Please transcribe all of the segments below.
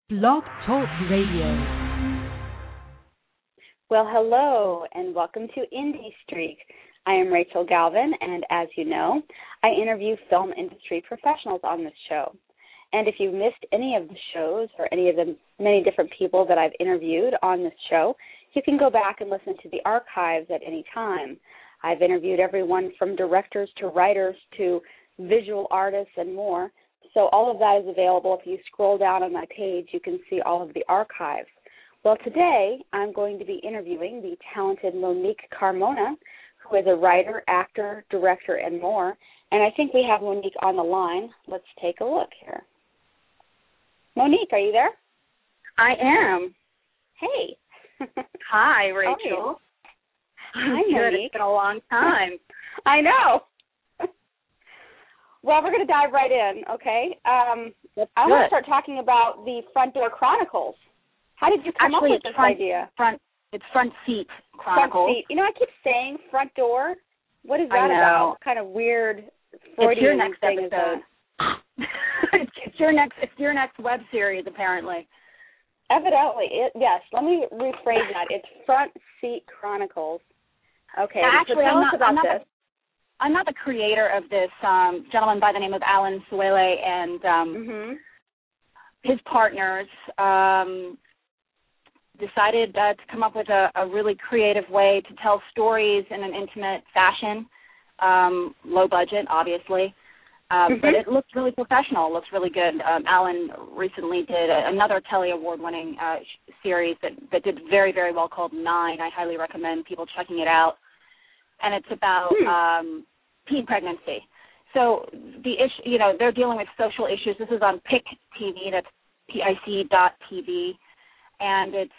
Blog Talk Radio. Well, hello, and welcome to Indie Streak. I am Rachel Galvin, and as you know, I interview film industry professionals on this show. And if you've missed any of the shows or any of the many different people that I've interviewed on this show, you can go back and listen to the archives at any time. I've interviewed everyone from directors to writers to visual artists and more. So all of that is available. If you scroll down on my page, you can see all of the archives. Well, today I'm going to be interviewing the talented Monique Carmona, who is a writer, actor, director, and more. And I think we have Monique on the line. Let's take a look here. Monique, are you there? I am. Hey. Hi, Rachel. Hi, Good. Monique. It's been a long time. I know. Well, we're going to dive right in, okay? I want to start talking about the Front Door Chronicles. How did you come up with this idea? It's Front Seat Chronicles. Front Seat. You know, I keep saying front door. What is that about? What kind of weird Freudian thing is that? It's your next web series, apparently. Evidently, yes. Let me rephrase that. It's Front Seat Chronicles. Okay. Actually, so tell us about this. I'm not the creator of this gentleman by the name of Alan Suele and his partners decided to come up with a really creative way to tell stories in an intimate fashion, low budget, obviously, but it looks really professional. It looks really good. Alan recently did another Telly Award-winning series that did very, very well called Nine. I highly recommend people checking it out. And it's about teen pregnancy. So the issue, they're dealing with social issues. This is on PIC TV. That's PIC.TV, and it's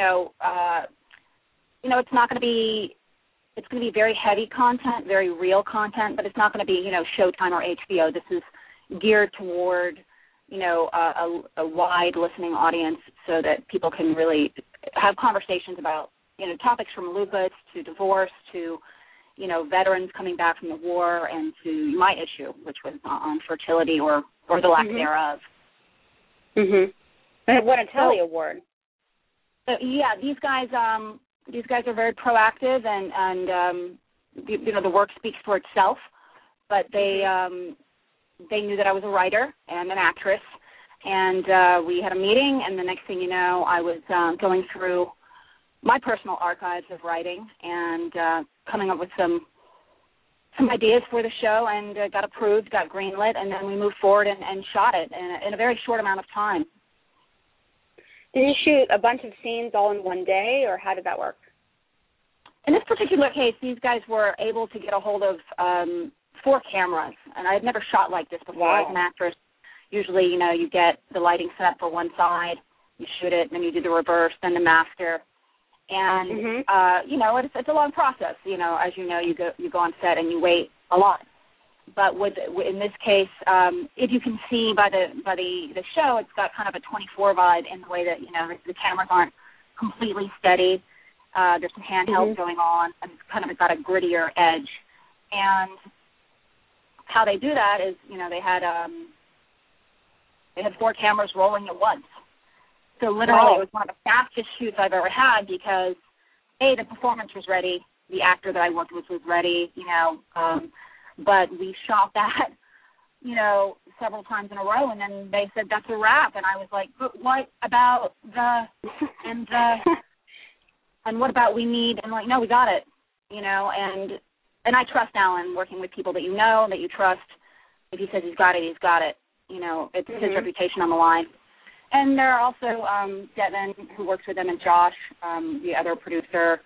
it's not going to be. It's going to be very heavy content, very real content, but it's not going to be Showtime or HBO. This is geared toward a wide listening audience, so that people can really have conversations about topics from lupus to divorce to veterans coming back from the war, and to my issue, which was on fertility or the lack thereof. And it won a Telly Award. Yeah, these guys are very proactive, and the work speaks for itself. But they knew that I was a writer and an actress, and we had a meeting, and the next thing you know, I was going through my personal archives of writing and coming up with some ideas for the show, and got approved, got greenlit, and then we moved forward and shot it in a very short amount of time. Did you shoot a bunch of scenes all in one day, or how did that work? In this particular case, these guys were able to get a hold of 4 cameras, and I had never shot like this before. Wow. As an actress, usually, you get the lighting set up for one side, you shoot it, and then you do the reverse, then the master. And it's a long process. As you go on set and you wait a lot. But in this case, if you can see by the show, it's got kind of a 24 vibe in the way that the cameras aren't completely steady. There's some handheld going on, and it's got a grittier edge. And how they do that is, they had 4 cameras rolling at once. So literally, It was one of the fastest shoots I've ever had because, A, the performance was ready, the actor that I worked with was ready, but we shot that, several times in a row, and then they said, that's a wrap, and I was like, but what about and what about we need, and no, we got it, and I trust Alan, working with people that that you trust. If he says he's got it, he's got it, it's his reputation on the line. And there are also Devin, who works with them, and Josh, the other producer.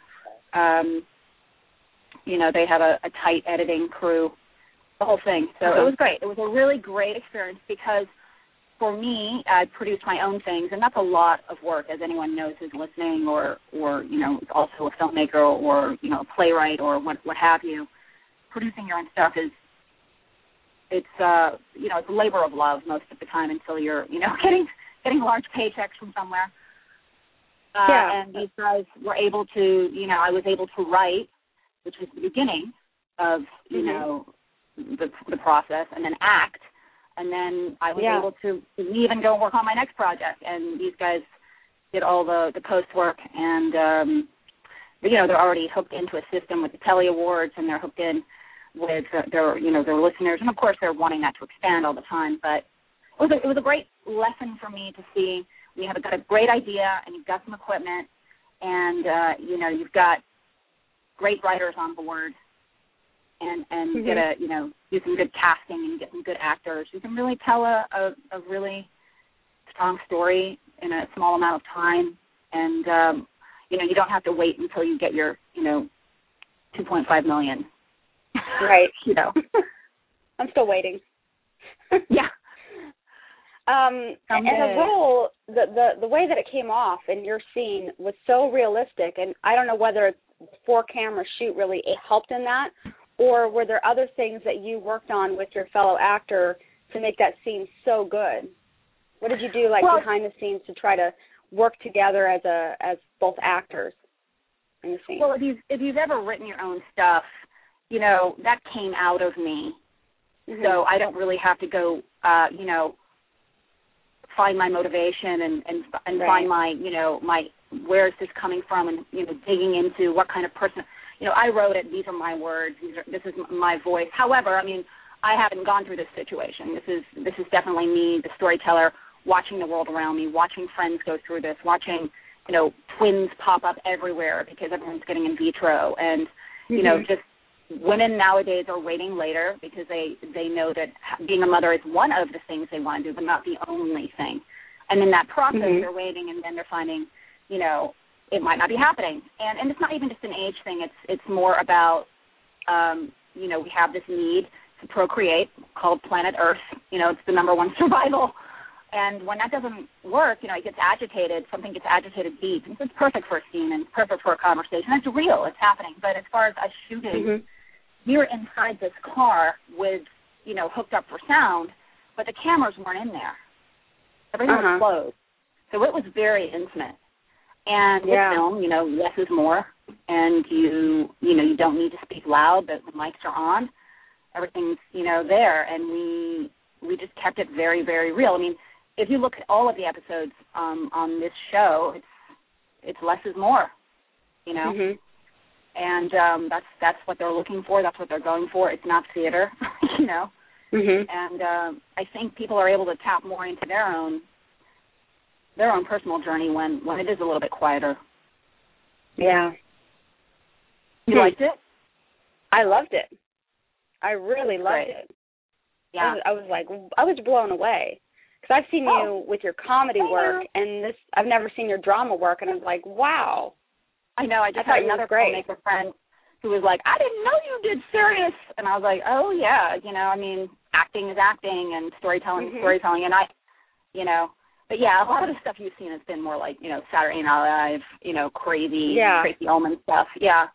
They have a tight editing crew, the whole thing. So it was great. It was a really great experience because for me, I produced my own things, and that's a lot of work, as anyone knows who's listening, or also a filmmaker or a playwright or what have you. Producing your own stuff it's a labor of love most of the time until you're getting large paychecks from somewhere. And these guys were able to, I was able to write, which was the beginning of, the process, and then act. And then I was able to leave and go work on my next project. And these guys did all the post work, and they're already hooked into a system with the Telly Awards, and they're hooked in with their listeners, and of course they're wanting that to expand all the time. But it was a great lesson for me to see. You have got a great idea, and you've got some equipment, and you've got great writers on board, and get do some good casting and get some good actors. You can really tell a really strong story in a small amount of time, and you don't have to wait until you get your $2.5 million. Right. I'm still waiting. Yeah. And the role, the way that it came off in your scene was so realistic, and I don't know whether the 4-camera shoot really helped in that, or were there other things that you worked on with your fellow actor to make that scene so good? What did you do, behind the scenes, to try to work together as both actors in the scene? Well, if you've ever written your own stuff, that came out of me. Mm-hmm. So I don't really have to go, find my motivation and right. find my where is this coming from, and digging into what kind of person. I wrote it. These are my words. This is my voice. However, I haven't gone through this situation. This is definitely me, the storyteller, watching the world around me, watching friends go through this, watching twins pop up everywhere because everyone's getting in vitro, and just women nowadays are waiting later because they know that being a mother is one of the things they want to do, but not the only thing. And in that process, they're waiting, and then they're finding, it might not be happening. And it's not even just an age thing. It's more about, we have this need to procreate called planet Earth. It's the number one survival. And when that doesn't work, it gets agitated. Something gets agitated deep. And so it's perfect for a scene and perfect for a conversation. It's real. It's happening. But as far as us shooting, we were inside this car with, hooked up for sound, but the cameras weren't in there. Everything was closed. So it was very intimate. And with film, less is more. And you don't need to speak loud. The mics are on. Everything's, there. And we just kept it very, very real. If you look at all of the episodes on this show, it's less is more, and that's what they're looking for. That's what they're going for. It's not theater, And I think people are able to tap more into their own personal journey when it is a little bit quieter. Yeah. You liked it? I loved it. I really loved it. Yeah. I was blown away. Because I've seen you with your comedy work, and I've never seen your drama work, and I was like, wow. I know. I just had another filmmaker friend who was like, I didn't know you did serious. And I was like, oh, yeah, acting is acting, and storytelling is storytelling. And but yeah, a lot of the stuff you've seen has been more like, Saturday Night Live, crazy Tracy Ullman stuff. Yeah.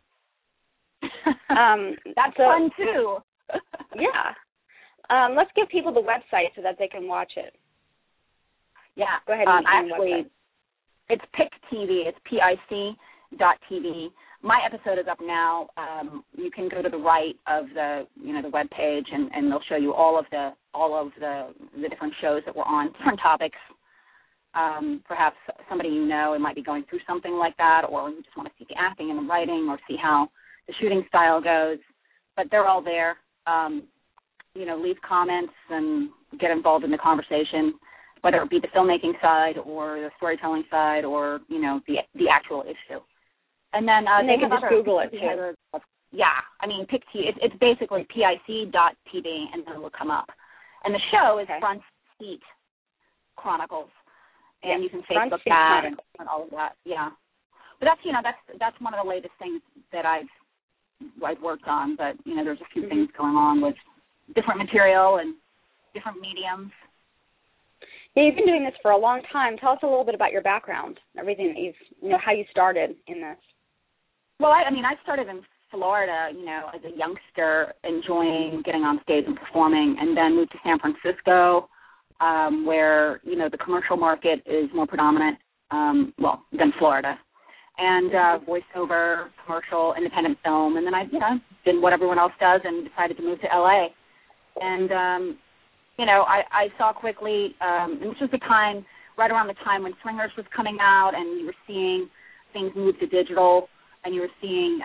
That's fun, too. Yeah. Let's give people the website so that they can watch it. Yeah. Go ahead and actually, it's PIC TV. It's PIC.TV. My episode is up now. You can go to the right of the the web page, and they'll show you all of the different shows that we're on, different topics. Perhaps somebody it might be going through something like that, or you just want to see the acting and the writing, or see how the shooting style goes. But they're all there. Leave comments and get involved in the conversation, whether it be the filmmaking side or the storytelling side, or the actual issue. And then they can just Google it too. Yeah, PIC TV. It's basically PIC.TV, and then it will come up. And the show is Front Seat Chronicles, and you can Facebook that and all of that. Yeah, but that's one of the latest things that I've worked on. But there's a few things going on with different material and different mediums. Yeah, you've been doing this for a long time. Tell us a little bit about your background, everything that how you started in this. Well, I started in Florida, as a youngster, enjoying getting on stage and performing, and then moved to San Francisco, where, the commercial market is more predominant, than Florida. And voiceover, commercial, independent film, and then I, did what everyone else does and decided to move to L.A. And I saw quickly, and this was the time, right around the time when Swingers was coming out, and you were seeing things move to digital, and you were seeing,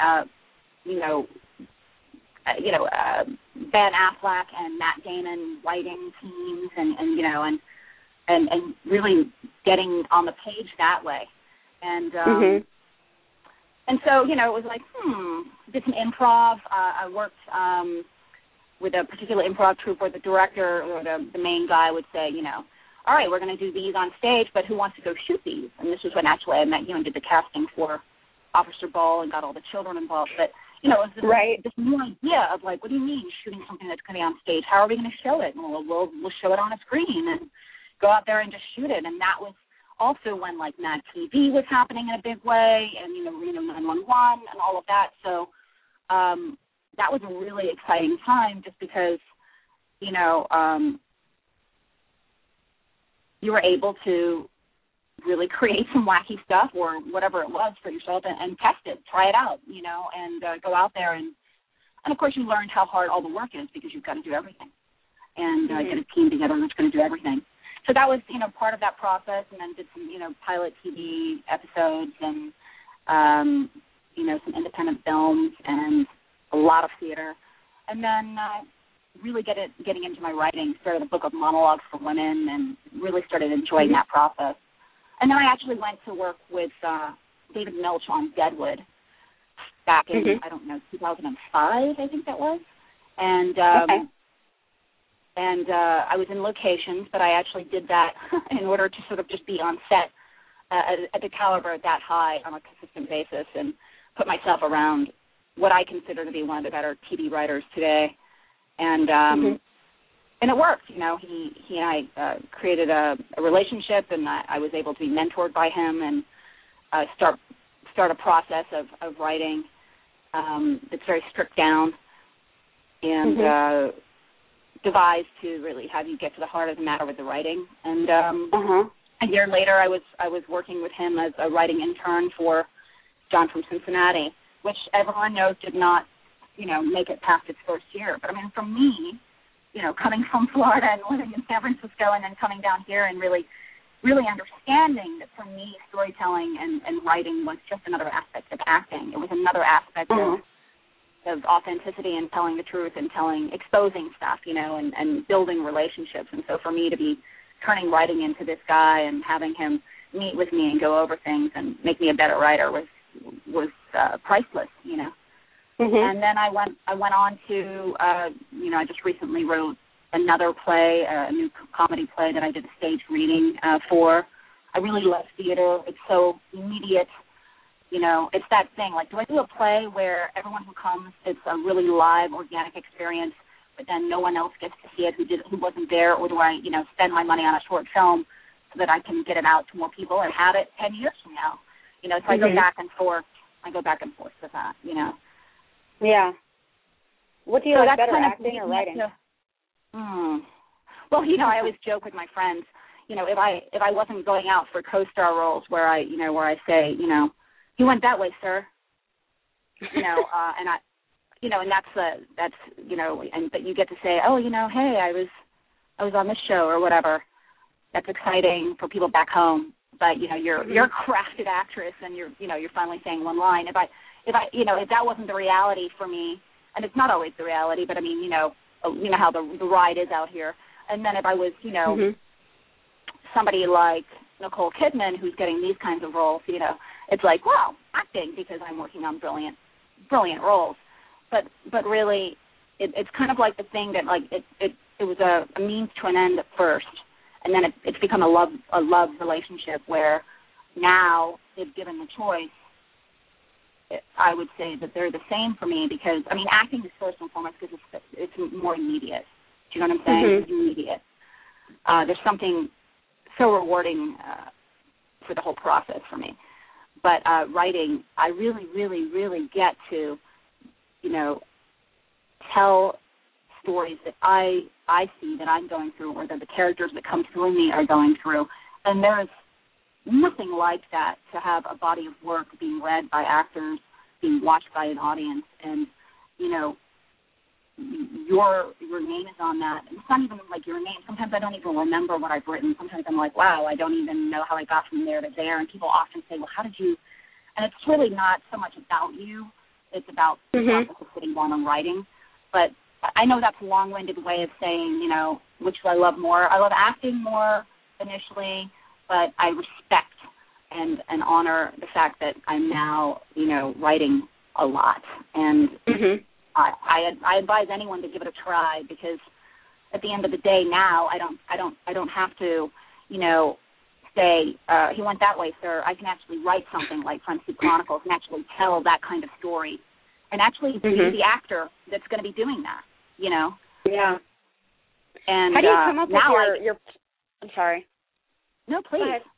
Ben Affleck and Matt Damon writing teams, and really getting on the page that way, and and so it was like, did some improv. I worked with a particular improv troupe where the director or the main guy would say, all right, we're going to do these on stage, but who wants to go shoot these? And this was when actually I met you and did the casting for Officer Ball and got all the children involved. But, it was this new idea of, like, what do you mean shooting something that's going to be on stage? How are we going to show it? Well, we'll show it on a screen and go out there and just shoot it. And that was also when, like, Mad TV was happening in a big way and, Reno 911 and all of that. So that was a really exciting time just because, you were able to really create some wacky stuff or whatever it was for yourself and test it, try it out, and go out there. And of course, you learned how hard all the work is because you've got to do everything and get a team together that's going to do everything. So that was, part of that process, and then did some, pilot TV episodes and, some independent films and a lot of theater. And then really getting into my writing, started a book of monologues for women and really started enjoying that process. And then I actually went to work with David Milch on Deadwood back in, 2005, I think that was. And I was in locations, but I actually did that in order to sort of just be on set at the caliber that high on a consistent basis and put myself around what I consider to be one of the better TV writers today. And and it worked. He and I created a relationship, and I was able to be mentored by him and start a process of writing that's very stripped down and devised to really have you get to the heart of the matter with the writing. And a year later, I was working with him as a writing intern for John from Cincinnati, which everyone knows did not, make it past its first year. But, I mean, for me, coming from Florida and living in San Francisco and then coming down here and really understanding that for me storytelling and writing was just another aspect of acting. It was another aspect of authenticity and telling the truth and exposing stuff, and building relationships. And so for me to be turning writing into this guy and having him meet with me and go over things and make me a better writer was priceless, And then I went on to, I just recently wrote another play, a new comedy play that I did a stage reading for. I really love theater. It's so immediate. It's that thing. Like, do I do a play where everyone who comes, it's a really live, organic experience, but then no one else gets to see it who wasn't there, or do I, spend my money on a short film so that I can get it out to more people and have it 10 years from now? So I go back and forth. With that, Yeah. What do you like better, acting or writing? Well, I always joke with my friends, if I wasn't going out for co-star roles where I say, you went that way, sir, and I, and that's but you get to say, oh, hey, I was on this show or whatever. That's exciting for people back home. But you're a crafted actress, and you're finally saying one line. If that wasn't the reality for me, and it's not always the reality, but I mean, how the ride is out here. And then if I was, somebody like Nicole Kidman who's getting these kinds of roles, it's like, wow, acting, because I'm working on brilliant roles. But really, it's kind of like the thing that, like, it was a means to an end at first. And then it's become a love relationship where now, if given the choice, I would say that they're the same for me because, I mean, acting is first and foremost because it's more immediate. Do you know what I'm saying? It's immediate. There's something so rewarding for the whole process for me. But writing, I really, really, really get to, tell stories that I see that I'm going through or that the characters that come through me are going through. And there's nothing like that to have a body of work being read by actors, being watched by an audience, and, your name is on that. And it's not even like your name. Sometimes I don't even remember what I've written. Sometimes I'm like, wow, I don't even know how I got from there to there. And people often say, well, how did you? And it's really not so much about you. It's about the process of sitting down and writing. But I know that's a long-winded way of saying, you know, which do I love more? I love acting more initially, but I respect and honor the fact that I'm now, you know, writing a lot. And I advise anyone to give it a try, because at the end of the day now I don't have to, you know, say, he went that way, sir. I can actually write something like Front Seat Chronicles and actually tell that kind of story and actually be the actor that's going to be doing that, you know? Yeah. And how do you come up with your I'm sorry. No, please.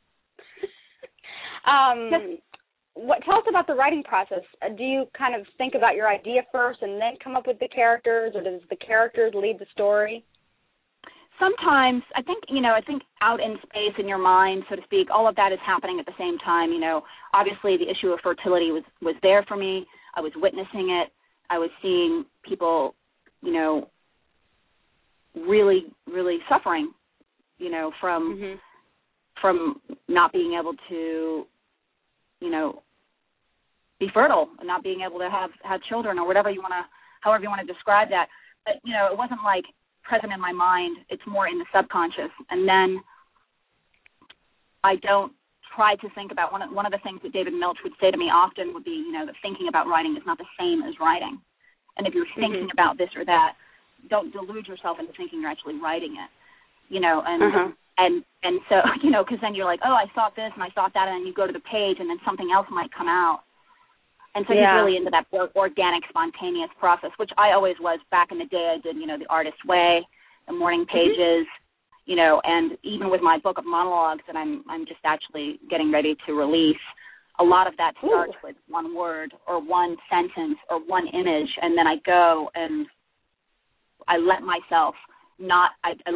Tell us about the writing process. Do you kind of think about your idea first and then come up with the characters, or does the characters lead the story? Sometimes, I think out in space in your mind, so to speak, all of that is happening at the same time. You know, obviously the issue of fertility was there for me. I was witnessing it. I was seeing people, you know, really, really suffering, you know, from not being able to, you know, be fertile and not being able to have children, or however you want to describe that. But, you know, it wasn't like present in my mind. It's more in the subconscious. And then I don't try to think about, one of the things that David Milch would say to me often would be, you know, that thinking about writing is not the same as writing. And if you're thinking about this or that, don't delude yourself into thinking you're actually writing it, you know, and so, you know, because then you're like, oh, I thought this and I thought that, and then you go to the page and then something else might come out. And so he's really into that organic, spontaneous process, which I always was back in the day. I did, you know, The Artist's Way, the morning pages, you know, and even with my book of monologues that I'm just actually getting ready to release, a lot of that starts with one word or one sentence or one image, and then I go and I let myself not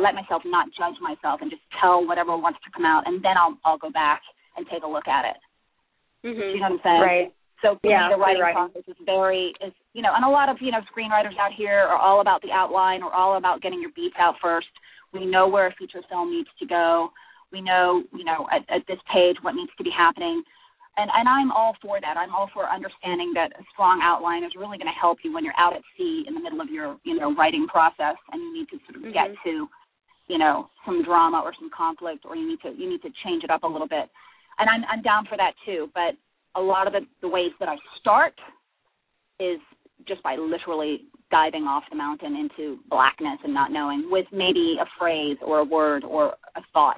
judge myself and just tell whatever wants to come out, and then I'll go back and take a look at it. You know what I'm saying? Right. So for me, the writing process is you know, and a lot of, you know, screenwriters out here are all about the outline or all about getting your beats out first. We know where a feature film needs to go. We know, you know, at this page what needs to be happening. And I'm all for that. I'm all for understanding that a strong outline is really going to help you when you're out at sea in the middle of your, you know, writing process, and you need to sort of get to, you know, some drama or some conflict, or you need to change it up a little bit. And I'm down for that too. But a lot of the ways that I start is just by literally diving off the mountain into blackness and not knowing, with maybe a phrase or a word or a thought.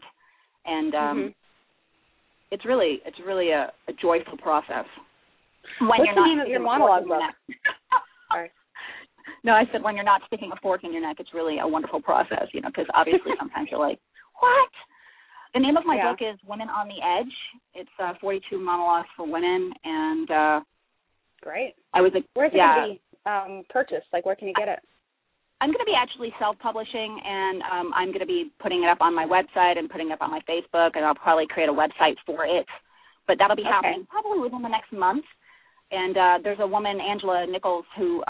And it's really a joyful process. What's the name of your monologue book? Sorry. No, I said when you're not sticking a fork in your neck, it's really a wonderful process, you know, because obviously sometimes you're like, what? The name of my book is Women on the Edge. It's 42 monologues for women, and great. Where's it going to be purchased? Like, where can you get it? I'm going to be actually self-publishing, and I'm going to be putting it up on my website and putting it up on my Facebook, and I'll probably create a website for it. But that'll be happening probably within the next month. And there's a woman, Angela Nichols, who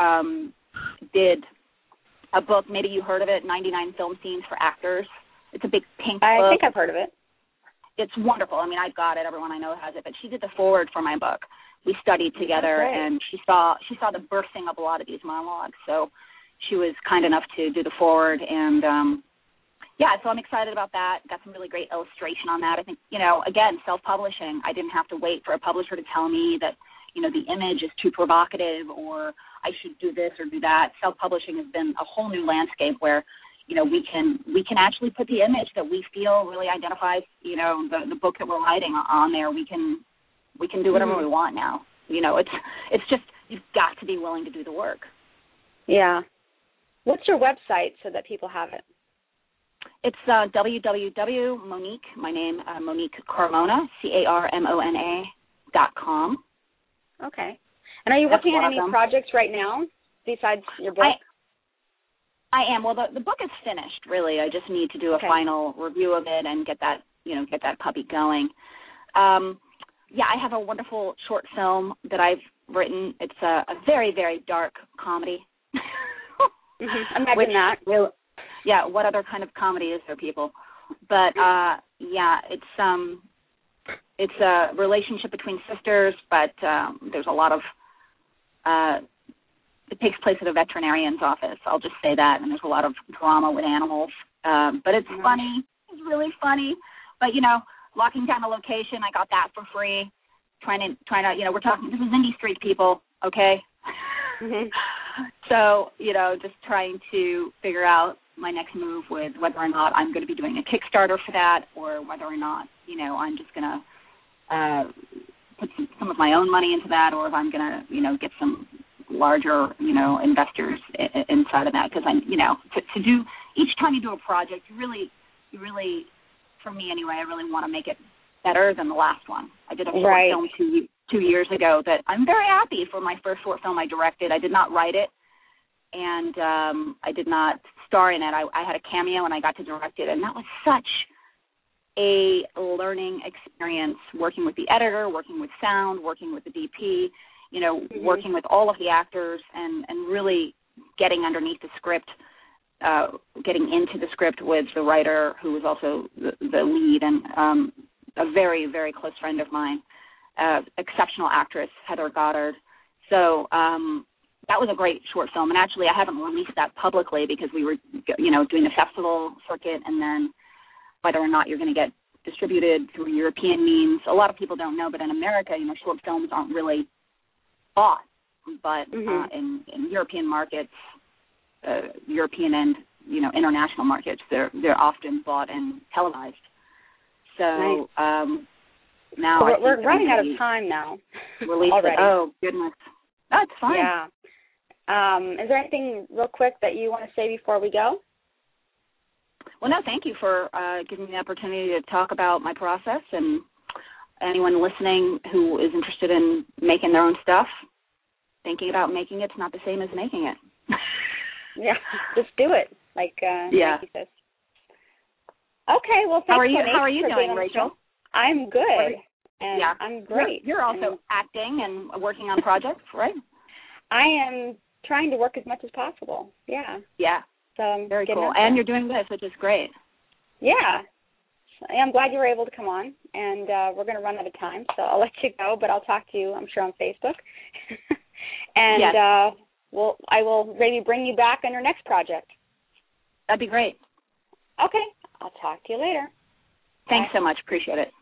did a book, maybe you heard of it, 99 Film Scenes for Actors. It's a big pink book. I think I've heard of it. It's wonderful. I mean, I've got it. Everyone I know has it. But she did the foreword for my book. We studied together, and she saw the birthing of a lot of these monologues. So she was kind enough to do the foreword, and so I'm excited about that. Got some really great illustration on that. I think, you know, again, self-publishing, I didn't have to wait for a publisher to tell me that, you know, the image is too provocative or I should do this or do that. Self-publishing has been a whole new landscape where, you know, we can actually put the image that we feel really identifies, you know, the book that we're writing on there. We can do whatever we want now. You know, it's just, you've got to be willing to do the work. Yeah. What's your website so that people have it? It's www.Monique, my name, Monique Carmona, CARMONA.com. Okay. And are you working on any projects right now besides your book? I am. Well, the book is finished, really. I just need to do a final review of it and get that puppy going. I have a wonderful short film that I've written. It's a very, very dark comedy. Imagine that. Yeah, what other kind of comedy is there, people? But, it's a relationship between sisters, but there's a lot of it takes place at a veterinarian's office. I'll just say that, and there's a lot of drama with animals. But it's funny. It's really funny. But, locking down a location, I got that for free. Trying to, we're talking, this is Indie Street, people, okay? Mm-hmm. So, just trying to figure out my next move with whether or not I'm going to be doing a Kickstarter for that, or whether or not, I'm just going to put some of my own money into that, or if I'm going to, get some larger, investors inside of that. Because to do, each time you do a project, you really, for me anyway, I really want to make it better than the last one. I did a short film two years ago that I'm very happy for. My first short film I directed. I did not write it, and I did not star in it. I had a cameo, and I got to direct it, and that was such a learning experience, working with the editor, working with sound, working with the DP, working with all of the actors, and really getting underneath the script, getting into the script with the writer, who was also the lead, and a very, very close friend of mine, exceptional actress, Heather Goddard. So that was a great short film. And actually, I haven't released that publicly because we were, doing the festival circuit, and then whether or not you're going to get distributed through European means. A lot of people don't know, but in America, short films aren't really bought. But in European markets, European and, international markets, they're often bought and televised. So now we're running out of time now. Already. Oh, goodness. That's fine. Yeah. Is there anything real quick that you want to say before we go? Well, no, thank you for giving me the opportunity to talk about my process, and anyone listening who is interested in making their own stuff, thinking about making it's not the same as making it. Yeah, just do it, like Nike says. Okay, well, thanks. How are you doing, Rachel? I'm good. And yeah, I'm great. You're also acting and working on projects, right? I am trying to work as much as possible. Yeah. Yeah. So I'm very cool. And you're doing this, which is great. Yeah. I'm glad you were able to come on, and we're going to run out of time, so I'll let you go, but I'll talk to you, I'm sure, on Facebook. And yes. I will maybe bring you back on your next project. That'd be great. Okay. I'll talk to you later. Thanks so much. Appreciate it.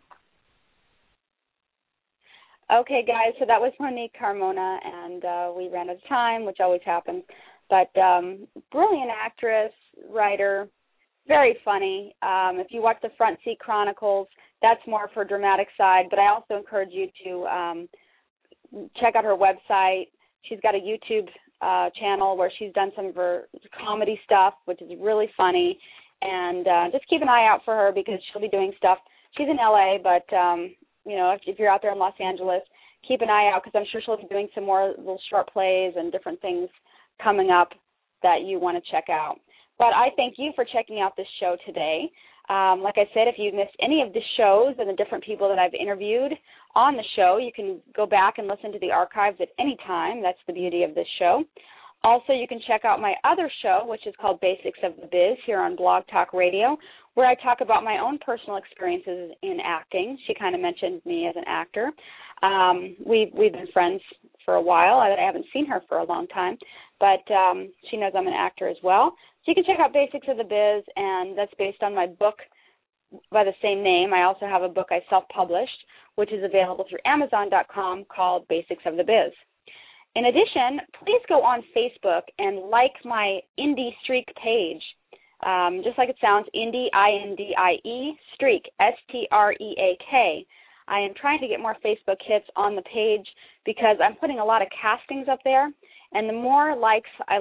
Okay, guys, so that was Monique Carmona, and we ran out of time, which always happens. But brilliant actress, writer, very funny. If you watch the Front Seat Chronicles, that's more of her dramatic side, but I also encourage you to check out her website. She's got a YouTube channel where she's done some of her comedy stuff, which is really funny. And just keep an eye out for her because she'll be doing stuff. She's in L.A., but, if you're out there in Los Angeles, keep an eye out because I'm sure she'll be doing some more little short plays and different things coming up that you want to check out. But I thank you for checking out this show today. Like I said, if you missed any of the shows and the different people that I've interviewed on the show, you can go back and listen to the archives at any time. That's the beauty of this show. Also, you can check out my other show, which is called Basics of the Biz, here on Blog Talk Radio, where I talk about my own personal experiences in acting. She kind of mentioned me as an actor. We've been friends for a while. I haven't seen her for a long time, but she knows I'm an actor as well. So you can check out Basics of the Biz, and that's based on my book by the same name. I also have a book I self-published, which is available through Amazon.com, called Basics of the Biz. In addition, please go on Facebook and like my Indie Streak page. Just like it sounds, Indie, I-N-D-I-E, Streak, S-T-R-E-A-K. I am trying to get more Facebook hits on the page because I'm putting a lot of castings up there, and the more likes I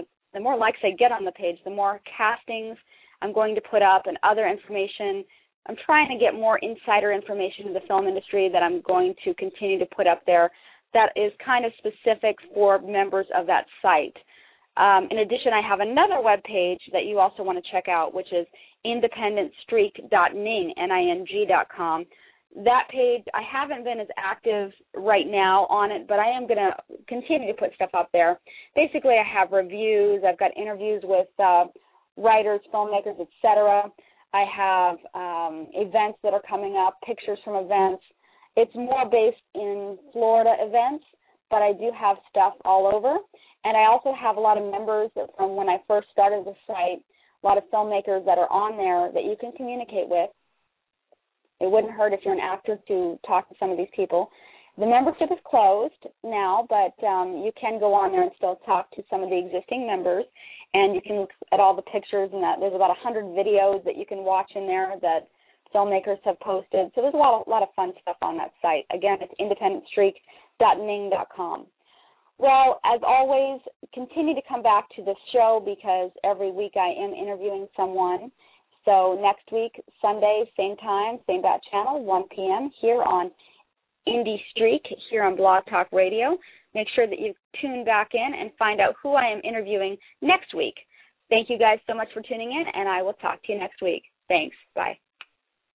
get on the page, the more castings I'm going to put up and other information. I'm trying to get more insider information in the film industry that I'm going to continue to put up there that is kind of specific for members of that site. In addition, I have another web page that you also want to check out, which is independentstreak.ning.com. that page, I haven't been as active right now on it, but I am going to continue to put stuff up there. Basically, I have reviews. I've got interviews with writers, filmmakers, etc. I have events that are coming up, pictures from events. It's more based in Florida events, but I do have stuff all over. And I also have a lot of members from when I first started the site, a lot of filmmakers that are on there that you can communicate with. It wouldn't hurt if you're an actor to talk to some of these people. The membership is closed now, but you can go on there and still talk to some of the existing members, and you can look at all the pictures, and that there's about 100 videos that you can watch in there that filmmakers have posted. So there's a lot of fun stuff on that site. Again, it's independentstreak.ning.com. Well, as always, continue to come back to this show because every week I am interviewing someone. So next week, Sunday, same time, same bat channel, 1 p.m. here on Indie Streak, here on Blog Talk Radio. Make sure that you tune back in and find out who I am interviewing next week. Thank you guys so much for tuning in, and I will talk to you next week. Thanks. Bye.